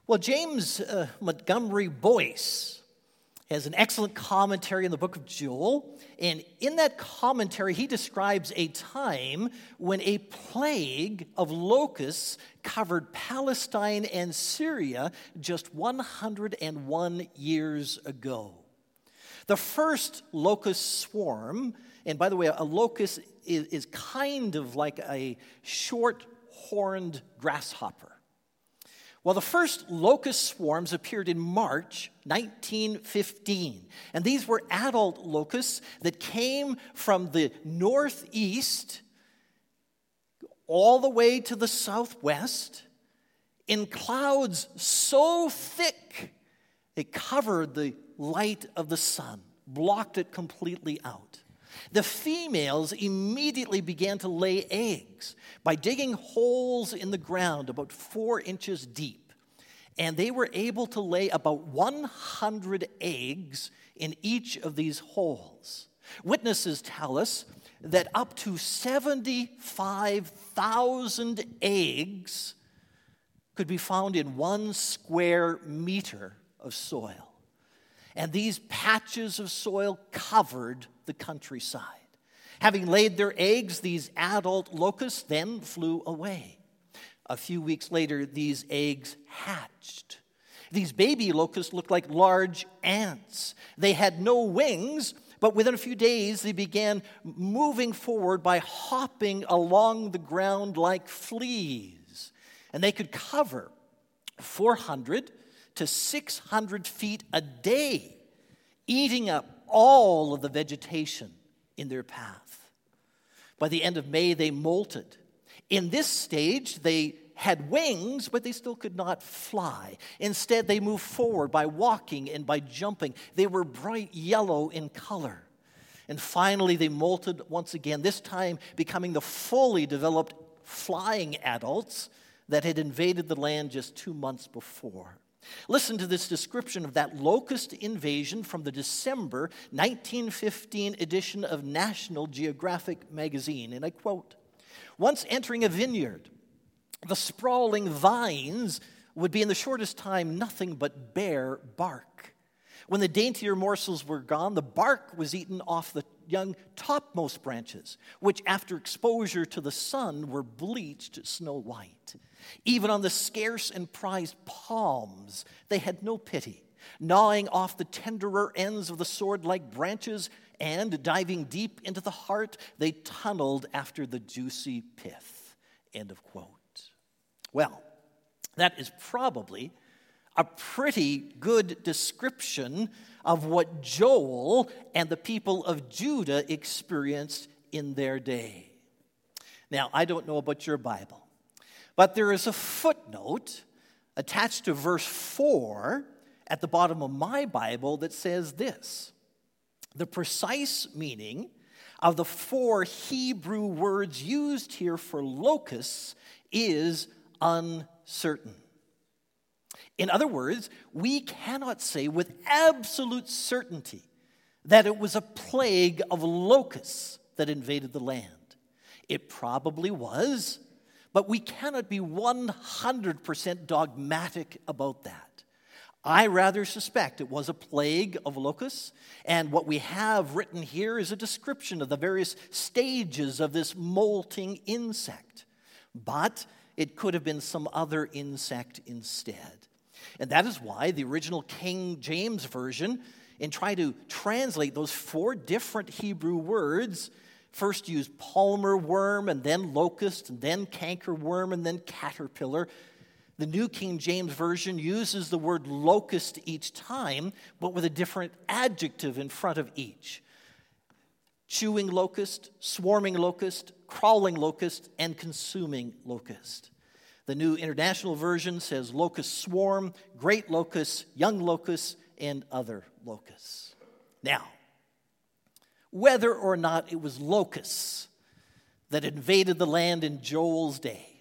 Well, James Montgomery Boyce has an excellent commentary in the book of Joel, and in that commentary, he describes a time when a plague of locusts covered Palestine and Syria just 101 years ago. The first locust swarm, and by the way, a locust is kind of like a short-horned grasshopper. Well, the first locust swarms appeared in March 1915, and these were adult locusts that came from the northeast all the way to the southwest in clouds so thick it covered the light of the sun, blocked it completely out. The females immediately began to lay eggs by digging holes in the ground about 4 inches deep. And they were able to lay about 100 eggs in each of these holes. Witnesses tell us that up to 75,000 eggs could be found in 1 square meter of soil. And these patches of soil covered the countryside. Having laid their eggs, these adult locusts then flew away. A few weeks later, these eggs hatched. These baby locusts looked like large ants. They had no wings, but within a few days, they began moving forward by hopping along the ground like fleas. And they could cover 400 to 600 feet a day, eating up all of the vegetation in their path. By the end of May, they molted. In this stage, they had wings, but they still could not fly. Instead, they moved forward by walking and by jumping. They were bright yellow in color. And finally, they molted once again, this time becoming the fully developed flying adults that had invaded the land just 2 months before. Listen to this description of that locust invasion from the December 1915 edition of National Geographic magazine, and I quote, "Once entering a vineyard, the sprawling vines would be in the shortest time nothing but bare bark. When the daintier morsels were gone, the bark was eaten off the young topmost branches, which after exposure to the sun were bleached snow white. Even on the scarce and prized palms, they had no pity, gnawing off the tenderer ends of the sword-like branches, and diving deep into the heart, they tunneled after the juicy pith." End of quote. Well, that is probably a pretty good description of what Joel and the people of Judah experienced in their day. Now, I don't know about your Bible, but there is a footnote attached to verse 4 at the bottom of my Bible that says this: "The precise meaning of the 4 Hebrew words used here for locusts is uncertain." In other words, we cannot say with absolute certainty that it was a plague of locusts that invaded the land. It probably was, but we cannot be 100% dogmatic about that. I rather suspect it was a plague of locusts, and what we have written here is a description of the various stages of this molting insect. But it could have been some other insect instead. And that is why the original King James Version, in trying to translate those 4 different Hebrew words, first used palmer worm, and then locust, and then canker worm, and then caterpillar. The New King James Version uses the word locust each time, but with a different adjective in front of each. Chewing locust, swarming locust, crawling locust, and consuming locust. The New International Version says locust swarm, great locusts, young locusts, and other locusts. Now, whether or not it was locusts that invaded the land in Joel's day,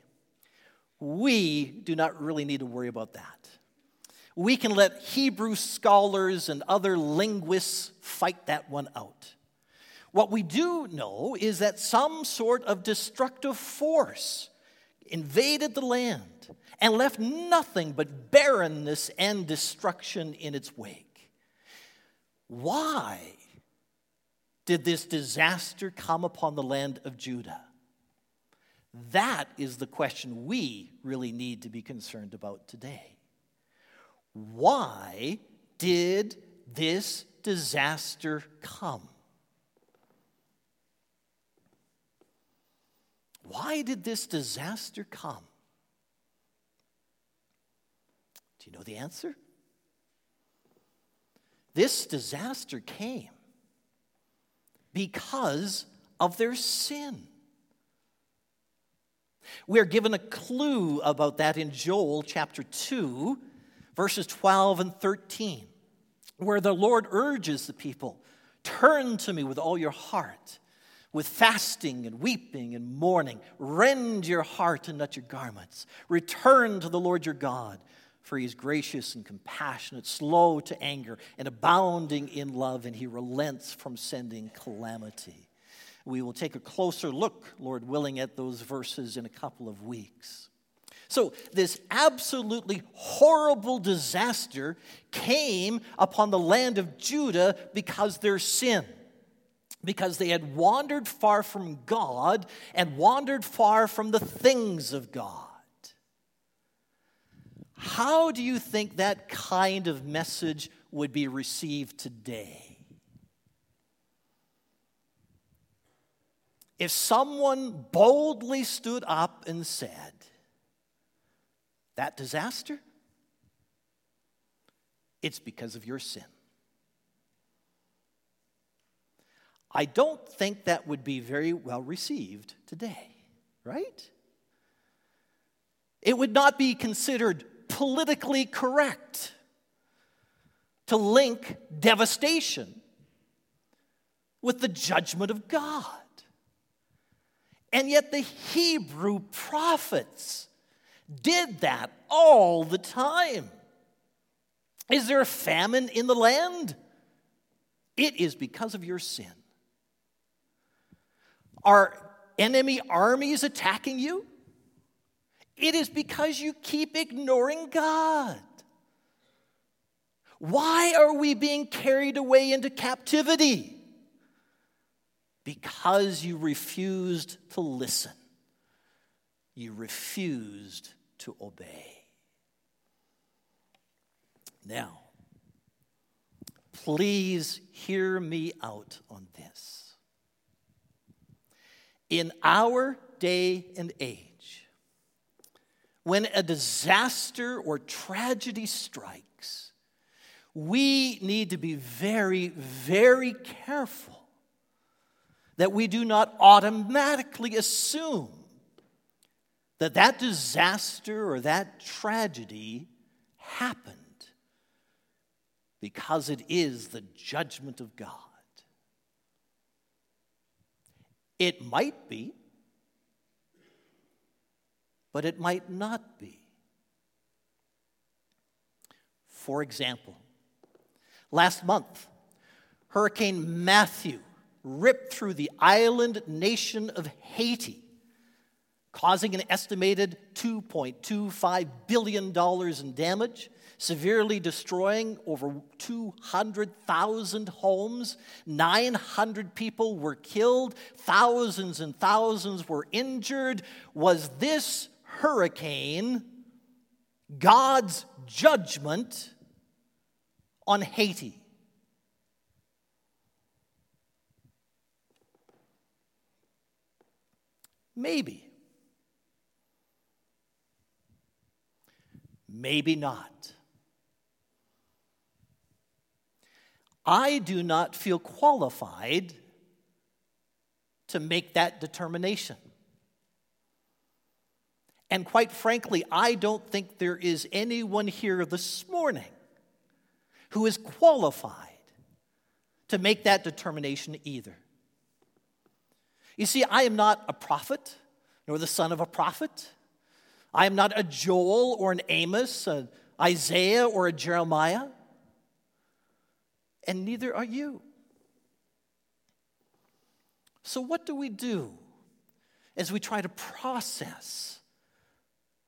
we do not really need to worry about that. We can let Hebrew scholars and other linguists fight that one out. What we do know is that some sort of destructive force invaded the land and left nothing but barrenness and destruction in its wake. Why did this disaster come upon the land of Judah? That is the question we really need to be concerned about today. Why did this disaster come? Why did this disaster come? Do you know the answer? This disaster came because of their sin. We're given a clue about that in Joel chapter 2, verses 12 and 13, where the Lord urges the people, "Turn to me with all your heart, with fasting and weeping and mourning. Rend your heart and not your garments. Return to the Lord your God, for he is gracious and compassionate, slow to anger, and abounding in love, and he relents from sending calamity." We will take a closer look, Lord willing, at those verses in a couple of weeks. So this absolutely horrible disaster came upon the land of Judah because their sin, because they had wandered far from God and wandered far from the things of God. How do you think that kind of message would be received today? If someone boldly stood up and said, "That disaster, it's because of your sin," I don't think that would be very well received today, right? It would not be considered politically correct to link devastation with the judgment of God. And yet the Hebrew prophets did that all the time. Is there a famine in the land? It is because of your sin. Are enemy armies attacking you? It is because you keep ignoring God. Why are we being carried away into captivity? Because you refused to listen. You refused to obey. Now, please hear me out on this. In our day and age, when a disaster or tragedy strikes, we need to be very, very careful that we do not automatically assume that that disaster or that tragedy happened because it is the judgment of God. It might be, but it might not be. For example, last month, Hurricane Matthew ripped through the island nation of Haiti, causing an estimated $2.25 billion in damage, severely destroying over 200,000 homes. 900 people were killed. Thousands and thousands were injured. Was this hurricane God's judgment on Haiti? Maybe. Maybe not. I do not feel qualified to make that determination. And quite frankly, I don't think there is anyone here this morning who is qualified to make that determination either. You see, I am not a prophet, nor the son of a prophet. I am not a Joel or an Amos, an Isaiah or a Jeremiah. And neither are you. So what do we do as we try to process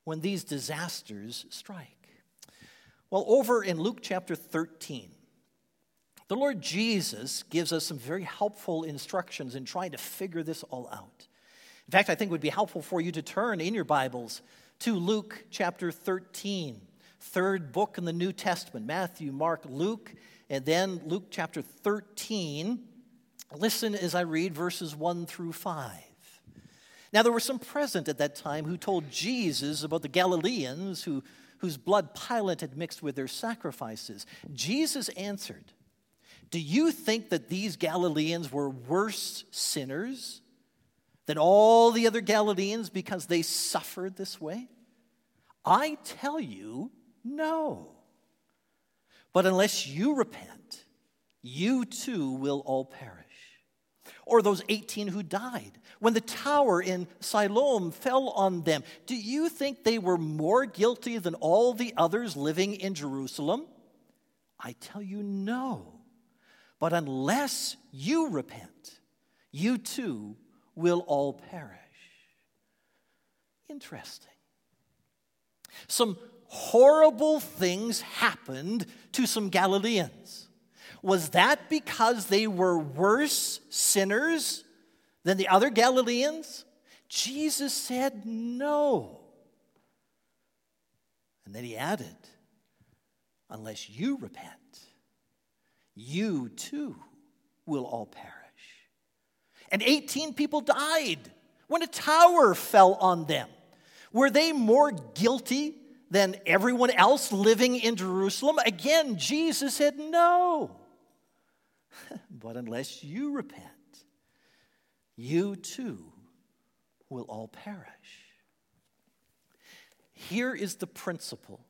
when these disasters strike? Well, over in Luke chapter 13, the Lord Jesus gives us some very helpful instructions in trying to figure this all out. In fact, I think it would be helpful for you to turn in your Bibles to Luke chapter 13, third book in the New Testament, Matthew, Mark, Luke, and then Luke chapter 13. Listen as I read verses 1 through 5. Now there were some present at that time who told Jesus about the Galileans whose blood Pilate had mixed with their sacrifices. Jesus answered, "Do you think that these Galileans were worse sinners than all the other Galileans because they suffered this way? I tell you, no. But unless you repent, you too will all perish. Or those 18 who died when the tower in Siloam fell on them. Do you think they were more guilty than all the others living in Jerusalem? I tell you, no. But unless you repent, you too will all perish." Interesting. Some horrible things happened to some Galileans. Was that because they were worse sinners than the other Galileans? Jesus said no. And then he added, "Unless you repent, you too will all perish." And 18 people died when a tower fell on them. Were they more guilty than everyone else living in Jerusalem? Again, Jesus said no. But unless you repent, you too will all perish. Here is the principle.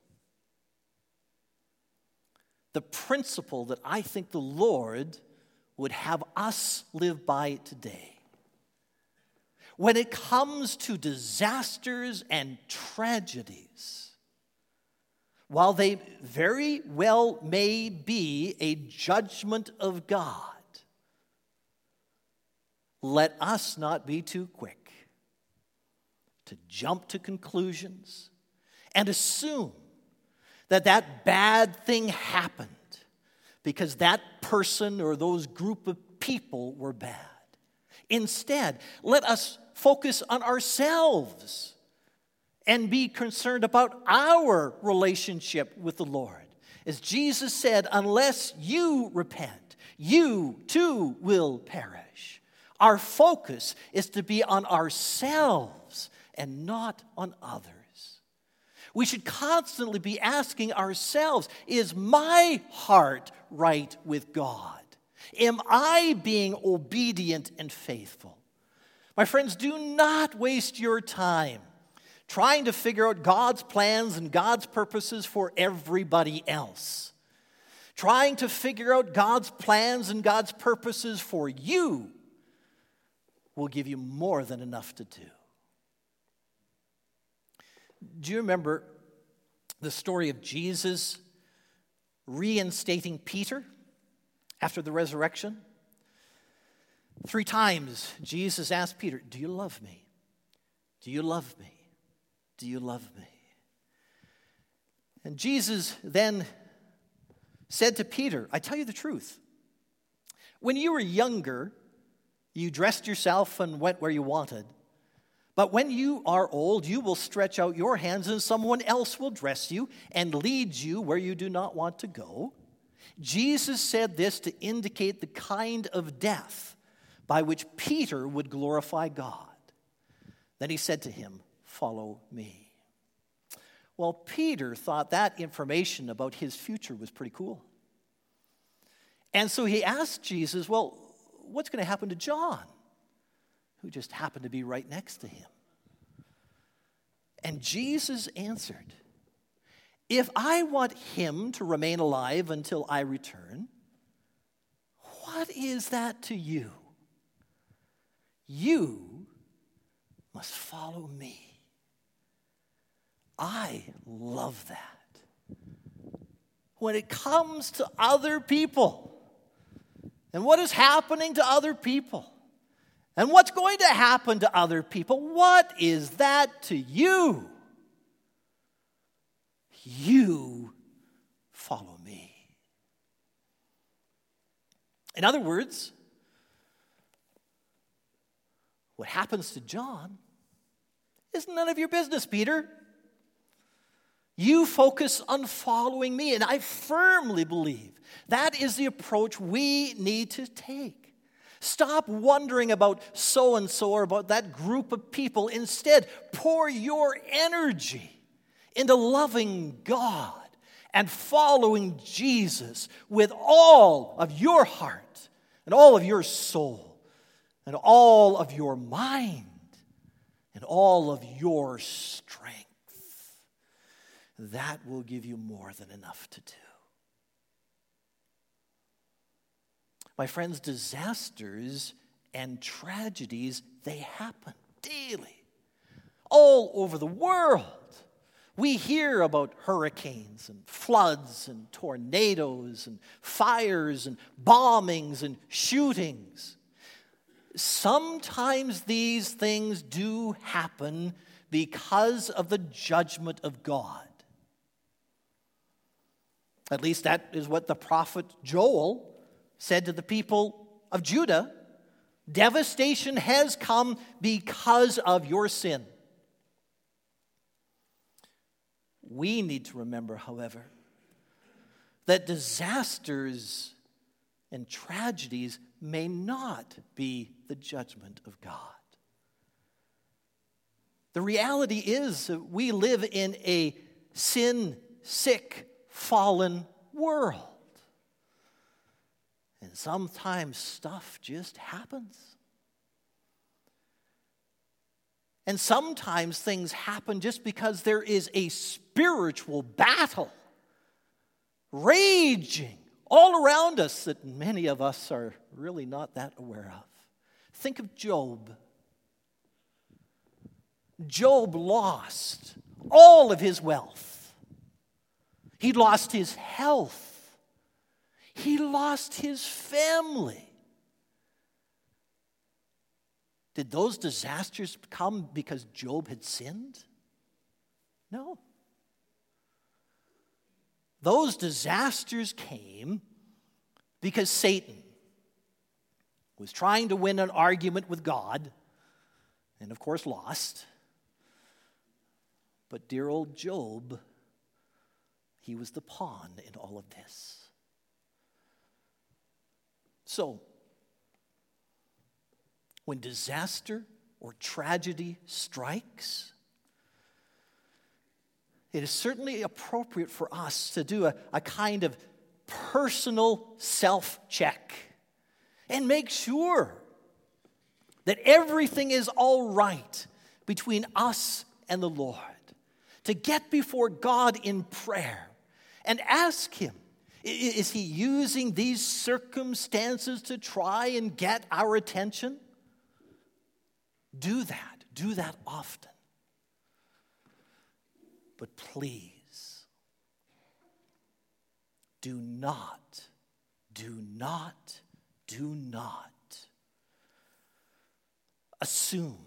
The principle that I think the Lord would have us live by today. When it comes to disasters and tragedies, while they very well may be a judgment of God, let us not be too quick to jump to conclusions and assume that that bad thing happened because that person or those group of people were bad. Instead, let us focus on ourselves and be concerned about our relationship with the Lord. As Jesus said, unless you repent, you too will perish. Our focus is to be on ourselves and not on others. We should constantly be asking ourselves, is my heart right with God? Am I being obedient and faithful? My friends, do not waste your time trying to figure out God's plans and God's purposes for everybody else. Trying to figure out God's plans and God's purposes for you will give you more than enough to do. Do you remember the story of Jesus reinstating Peter after the resurrection? 3 times Jesus asked Peter, "Do you love me? Do you love me? Do you love me?" And Jesus then said to Peter, "I tell you the truth. When you were younger, you dressed yourself and went where you wanted. But when you are old, you will stretch out your hands and someone else will dress you and lead you where you do not want to go." Jesus said this to indicate the kind of death by which Peter would glorify God. Then he said to him, "Follow me." Well, Peter thought that information about his future was pretty cool. And so he asked Jesus, well, what's going to happen to John, who just happened to be right next to him? And Jesus answered, "If I want him to remain alive until I return, what is that to you? You must follow me." I love that. When it comes to other people and what is happening to other people and what's going to happen to other people, what is that to you? you follow me. In other words, what happens to John is none of your business, Peter. You focus on following me, and I firmly believe that is the approach we need to take. Stop wondering about so-and-so or about that group of people. Instead, pour your energy into loving God and following Jesus with all of your heart and all of your soul and all of your mind and all of your strength. That will give you more than enough to do. My friends, disasters and tragedies, they happen daily, all over the world. We hear about hurricanes and floods and tornadoes and fires and bombings and shootings. Sometimes these things do happen because of the judgment of God. At least that is what the prophet Joel said to the people of Judah. Devastation has come because of your sin. We need to remember, however, that disasters and tragedies may not be the judgment of God. The reality is that we live in a sin-sick, fallen world. And sometimes stuff just happens. And sometimes things happen just because there is a spiritual battle raging all around us that many of us are really not that aware of. Think of Job. Job lost all of his wealth. He lost his health. He lost his family. Did those disasters come because Job had sinned? No. Those disasters came because Satan was trying to win an argument with God, and of course lost. But dear old Job, he was the pawn in all of this. So, when disaster or tragedy strikes, it is certainly appropriate for us to do a kind of personal self-check and make sure that everything is all right between us and the Lord. To get before God in prayer and ask Him, is He using these circumstances to try and get our attention? Do that. Do that often. But please, do not assume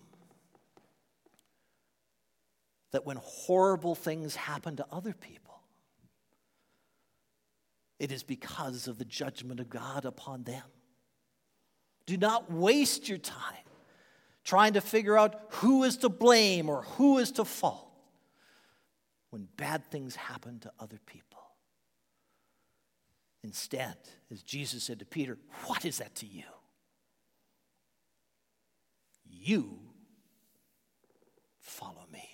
that when horrible things happen to other people, it is because of the judgment of God upon them. Do not waste your time trying to figure out who is to blame or who is to fault when bad things happen to other people. Instead, as Jesus said to Peter, what is that to you? You follow me.